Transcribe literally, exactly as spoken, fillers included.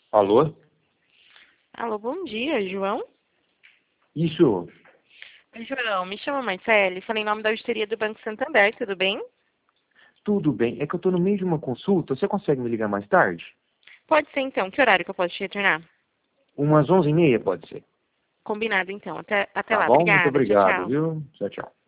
Alô? Alô, bom dia, João? Isso. Oi, João, me chamo Marcele, falei em nome da auditoria do Banco Santander, tudo bem? Tudo bem. É que eu tô no meio de uma consulta. Você consegue me ligar mais tarde? Pode ser então, que horário que eu posso te retornar? Umas onze e meia, pode ser. Combinado então, até, até Tá lá, bom? Muito obrigada, tchau, obrigado, tchau. viu? Tchau, tchau.